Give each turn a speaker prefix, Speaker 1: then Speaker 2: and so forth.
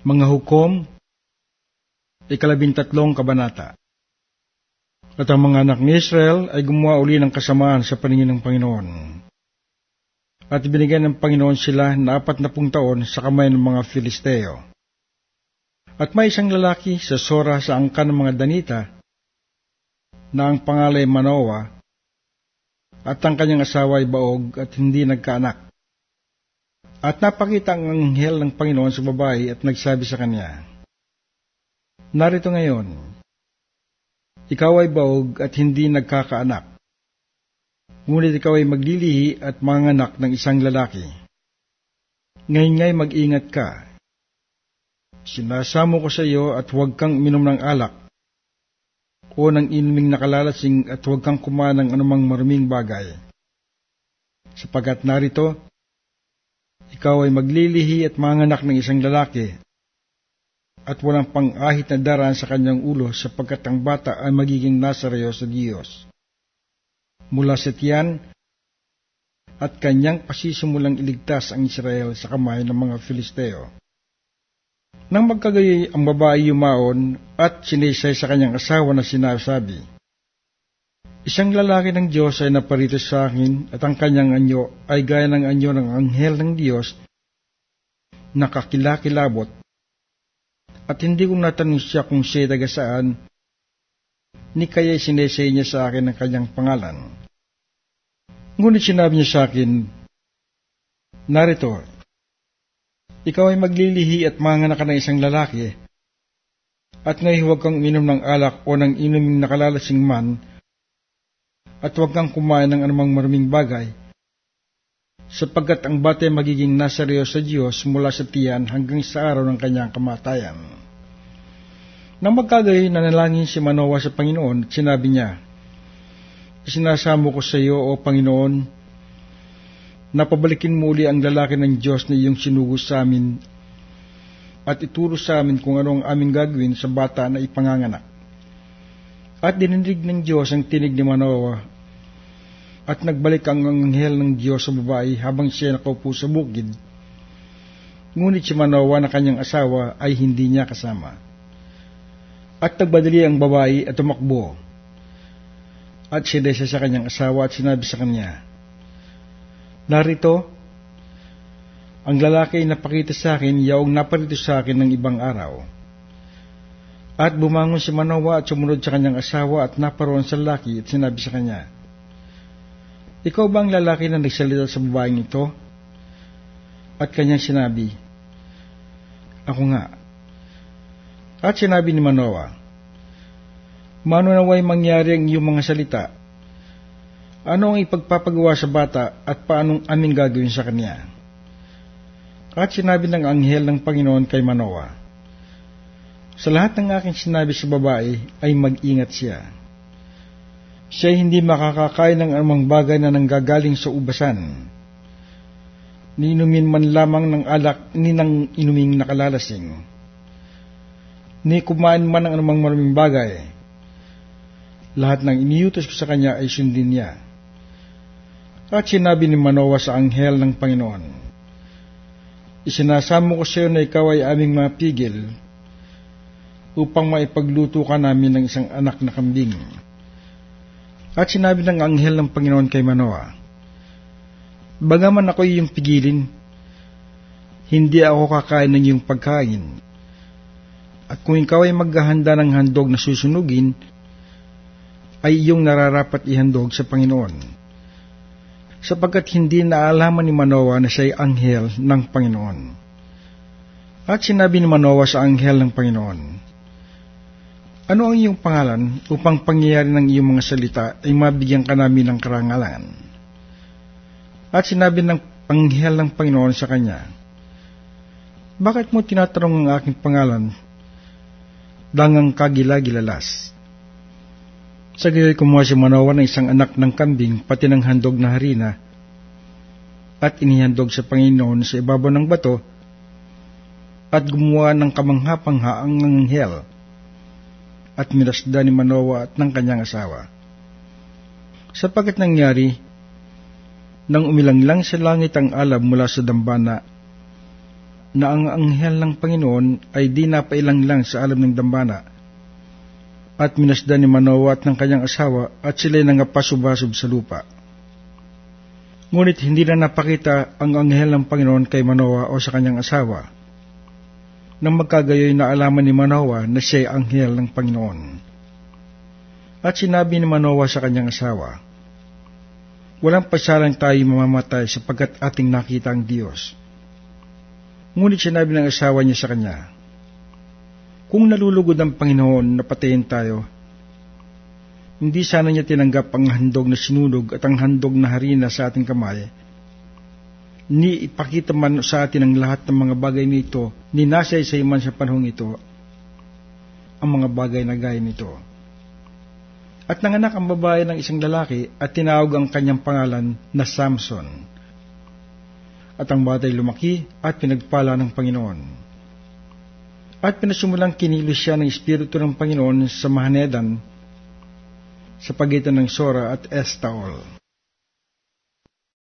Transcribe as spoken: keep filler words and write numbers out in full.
Speaker 1: Mga Hukom, ikalabintatlong kabanata. At ang mga anak ni Israel ay gumawa uli ng kasamaan sa paningin ng Panginoon. At binigyan ng Panginoon sila na apat na pung taon sa kamay ng mga Filisteo. At may isang lalaki sa Sora sa angkan ng mga Danita, na ang pangalay Manoah, at ang kanyang asawa ay baog at hindi nagkaanak. At napakita ang anghel ng Panginoon sa babae at nagsabi sa kanya, "Narito ngayon, ikaw ay baog at hindi nagkakaanak. Ngunit ikaw ay maglilihi at manganak ng isang lalaki. Ngayon nga'y mag-ingat ka. Sinasamo ko sa iyo at huwag kang minom ng alak o ng inuming nakalalasing at huwag kang kumain ng anumang maruming bagay. Sapagkat narito, ikaw ay maglilihi at manganak ng isang lalaki, at walang pang-ahit na daraan sa kanyang ulo sapagkat ang bata ay magiging nasareo sa Diyos. Mula sa tiyan, at kanyang pasisimulang iligtas ang Israel sa kamay ng mga Filisteo." Nang magkagayoy ang babae yumaon at sinisay sa kanyang asawa na sinasabi, "Isang lalaki ng Diyos ay naparito sa akin at ang kanyang anyo ay gaya ng anyo ng anghel ng Diyos na kakilakilabot, at hindi ko natanong siya kung siya taga saan, ni kaya'y sinisay niya sa akin ang kanyang pangalan. Ngunit sinabi niya sa akin, narito, ikaw ay maglilihi at manganak ng isang lalaki, at ngayon huwag kang uminom ng alak o ng inuming nakalalasing man, at huwag kang kumain ng anumang maruming bagay, sapagkat ang bata ay magiging nasareo sa Diyos mula sa tiyan hanggang sa araw ng kanyang kamatayan." Nang magkagayoy, nanalangin si Manoah sa Panginoon at sinabi niya, "Isinasamo ko sa iyo, O Panginoon, na pabalikin mo uli ang lalaki ng Diyos na iyong sinugo sa amin at ituro sa amin kung ano ang aming gagawin sa bata na ipanganganak." At dininig ng Diyos ang tinig ni Manoah, at nagbalik ang anghel ng Diyos sa babae habang siya nakaupo sa bukid. Ngunit si Manoah na kanyang asawa ay hindi niya kasama. At nagbadali ang babae at tumakbo. At sinesa sa kanyang asawa at sinabi sa kanya, "Narito, ang lalaki ay napakita sa akin, yaong naparito sa akin ng ibang araw." At bumangon si Manoah at sumunod sa kanyang asawa at naparoon sa lalaki at sinabi sa kanya, "Ikaw ba ang lalaki na nagsalita sa babaeng ito?" At kanyang sinabi, "Ako nga." At sinabi ni Manoah, "Mano naway mangyari ang iyong mga salita? Ano ang ipagpapagawa sa bata at paanong aming gagawin sa kanya?" At sinabi ng anghel ng Panginoon kay Manoah, "Sa lahat ng aking sinabi sa babae ay mag-ingat siya. Siya hindi makakakain ng anumang bagay na nanggagaling sa ubasan, ni inumin man lamang ng alak ni ng inuming nakalalasing, ni kumain man ng anumang maraming bagay. Lahat ng iniutos ko sa kanya ay sundin niya." At sinabi ni Manoah sa anghel ng Panginoon, "Isinasamo ko sa iyo na ikaw ay aming mapigil upang maipagluto ka namin ng isang anak na kambing." At sinabi ng anghel ng Panginoon kay Manoah, "Bagaman ako iyong pigilin, hindi ako kakain ng iyong pagkain. At kung ikaw ay maghahanda ng handog na susunugin, ay iyong nararapat ihandog sa Panginoon." Sapagkat hindi naalaman ni Manoah na siya ay anghel ng Panginoon. At sinabi ni Manoah sa anghel ng Panginoon, "Ano ang iyong pangalan upang pangyayari ng iyong mga salita ay mabigyan ka namin ng karangalan?" At sinabi ng anghel ng Panginoon sa kanya, "Bakit mo tinatanong ang aking pangalan? Dangang kagilagilalas." Sa gayoy kumuha si Manoah ng isang anak ng kambing pati ng handog na harina at inihandog sa Panginoon sa ibabaw ng bato, at gumawa ng kamangha-pangha ang anghel at minasda ni Manoah at ng kanyang asawa. Sapagkat nangyari, nang umilanglang sa langit ang alab mula sa dambana, na ang anghel ng Panginoon ay di napailang lang sa alam ng dambana at minasdan ni Manoah at ng kanyang asawa at sila'y nangapasubasub sa lupa. Ngunit hindi na napakita ang anghel ng Panginoon kay Manoah o sa kanyang asawa. Nang magkagayoy na alaman ni Manoah na siya'y anghel ng Panginoon. At sinabi ni Manoah sa kanyang asawa, walang pasalang tayo mamamatay sapagkat ating nakita ang Diyos. Ngunit sinabi ng asawa niya sa kanya, kung nalulugod ang Panginoon na patayin tayo, hindi sana niya tinanggap ang handog na sinunog at ang handog na harina sa ating kamay, ni ipakita man sa atin ang lahat ng mga bagay nito, ni nasaysay man sa panahong ito, ang mga bagay na gaya nito. At nanganak ang babae ng isang lalaki at tinawag ang kanyang pangalan na Samson. At ang batay lumaki at pinagpala ng Panginoon. At pinasumulang kinilos siya ng Espiritu ng Panginoon sa Mahanedan sa pagitan ng Sora at Estaol.